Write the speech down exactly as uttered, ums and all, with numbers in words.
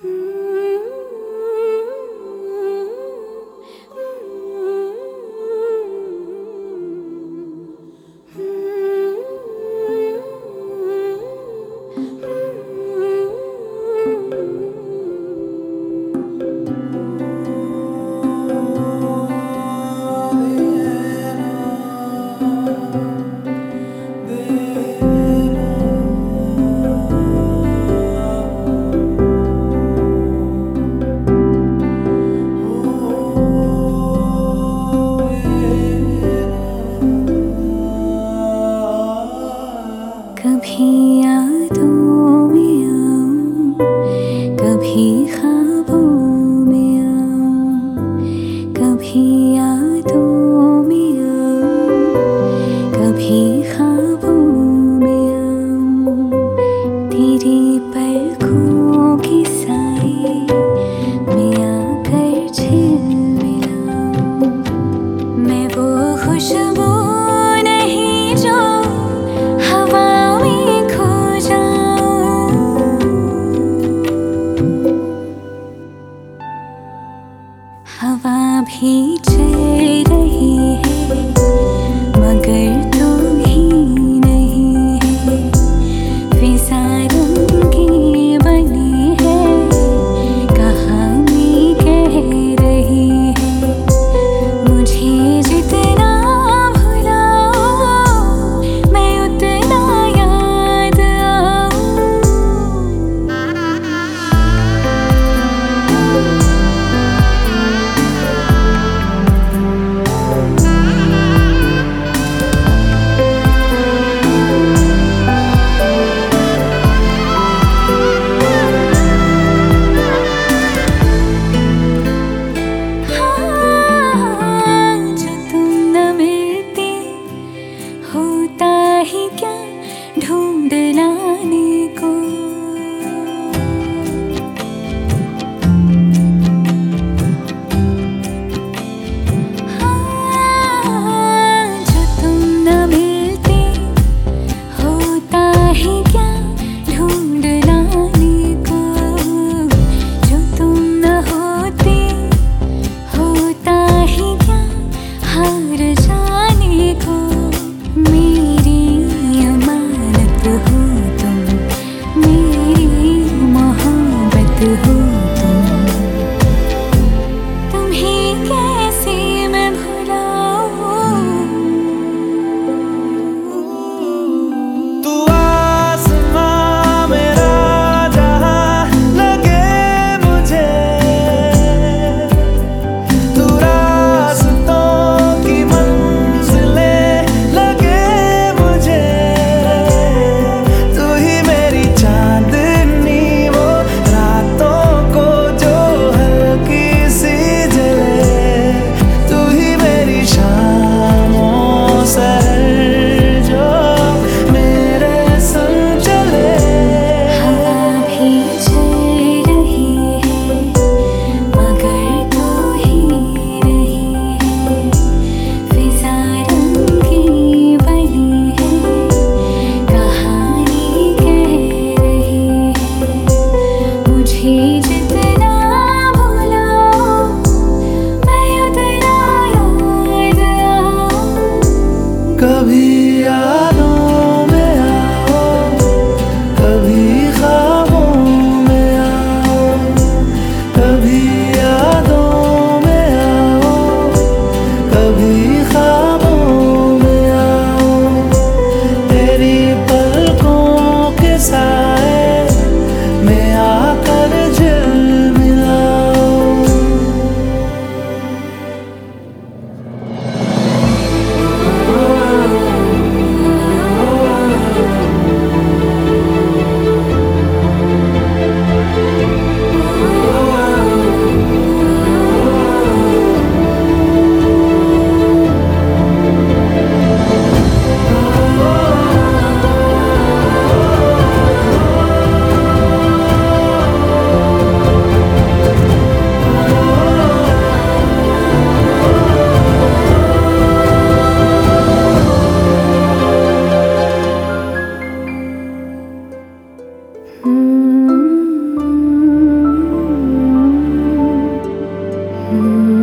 कभी यादों में आऊं, कभी ख्वाबों में आऊं, कभी यादों में आऊं, कभी ख्वाबों में आऊं, तेरी पलकों की साए में आकर झिलमिलाऊं। मैं वो खुशबू नहीं जो हवा में खो जाऊं, हवा भी चल रही है मगर तू ही नहीं है। फिजा रंगी बनी है कहानी कह रही है। मुझे जितना भुलाओ मैं उतना याद आऊं। हाँ, जो तुम न मिलती होता ही क्या ढूंढ लाने को। हाँ, जो तुम न मिलती होता ही क्या ढूंढ लाने को। जो तुम न होती होता ही क्या हार जाने को। मेरी अमानत हो तुम, मेरी मोहब्बत हो तुम। तुम्हें कैसे मैं भुलाऊं। तू आसमां मेरा जहां लगे मुझे, तू रास्तों की मंजिलें लगे मुझे। तू ही मेरी चांदनी वो रातों को जो हल्की सी जले। तू ही मेरी शामों सहर जो मेरे संग चले। हवा भी चल रही है मगर तू ही नहीं है। फिजा रंगी बनी है कहानी कह रही है। मुझे जितना भुलाओ मैं उतना याद आऊं। कभी यादों में आओ, कभी ख्वाबों में आओ, कभी यादों में आओ, कभी ख्वाबों में आओ। तेरी पलकों के साए में आकर झिलमिलाओ। ओ हूँ।